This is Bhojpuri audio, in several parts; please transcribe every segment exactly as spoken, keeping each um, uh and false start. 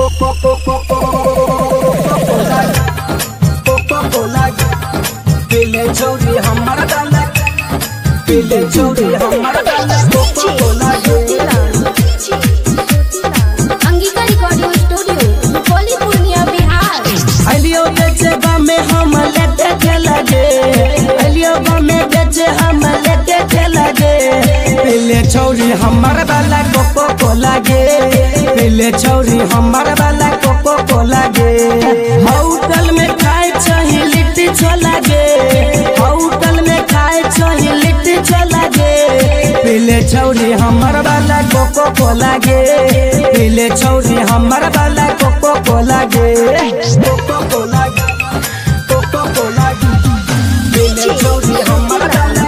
पीले छोरी हमारा डाला, पीले छोरी हमारा डाला, कोको कोला अंगिका रिकॉर्डिंग स्टूडियो रुपौली पूर्णिया बिहार। अलियो बेचे में हम लेके चला गे, अलियो में बेचे हम लेके चला गे। पीले छोरी हमारा डाला कोको कोला गे, पीले छोरी हमारा डाला कोको कोला गे। होटल में खाए चाहिए लिट्टी छोला गे, होटल में खाए चाहिए लिट्टी छोला गे। पीले छोरी हमारा वाला कोको कोला गे, पीले छोरी हमारा वाला कोको कोला गे, कोको कोला गे, कोको कोला गे। पीले छोरी हमारा वाला,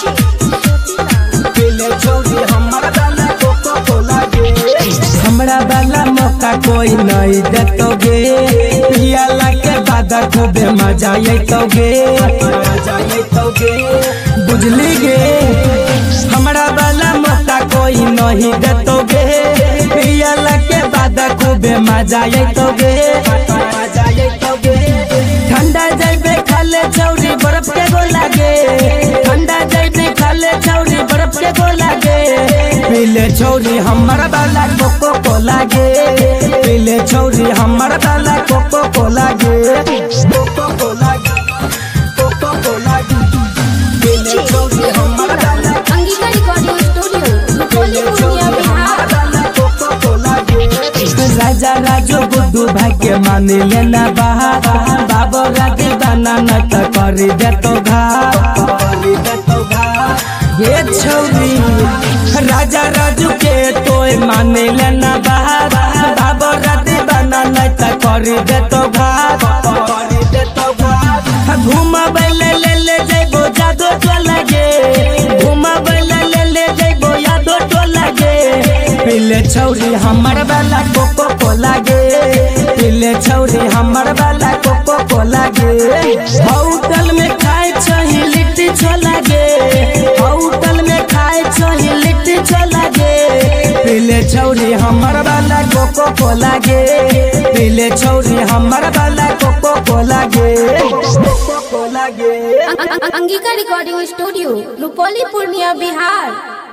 पीले छोरी हमारा वाला कोको कोला गे। हमरा वाला मौका कोई नहीं देतोगे, पियाला के बाद खूबे मजा अइतोगे, मजा अइतोगे, बुझली गे। हमरा वाला मौका कोई नहीं देतोगे, पियाला के बाद खूबे मजा अइतोगे, मजा अइतोगे। ठंडा जइबे खाले छौरी बर्फ के गोला गे, ठंडा जइबे खाले छौरी बर्फ के गोला गे। पीले छोरी हमारा वाला कोको कोला गे, पीले छोरी हमारा वाला कोको कोला गे, कोको कोला गे, कोको कोला गे। पीले छोरी हमारा वाला, अंगिका रिकॉर्डिंग स्टूडियो रुपौली पूर्णिया बिहार। कोको कोला गे। राजा राजो गुड्डू भाई के माने लेना बाहर, बाबो राधे बना न त करी देतो घाट, करी देतो घाट। ये छौरी राजा राजू के तोय माने लेना बाहर, बाबो राधे बना न त करी देतो घाट, करी देतो घाट। घुमाबै ले ले ले जइबो जादो टोला गे, घुमाबै ले ले ले जइबो यादो टोला गे। पीले छौरी हमर वाला कोको कोला गे, पीले छौरी हमर वाला कोको कोला गे। होटल में खाए चाहिए लिट्टी छोला गे, होटल में खाए चाहिए लिट्टी छोला गे। पीले छौरी हमर वाला कोको कोला गे, पीले छौरी हमर वाला कोको कोला गे, कोको कोला गे। Angika recording studio Rupauli Purnia Bihar.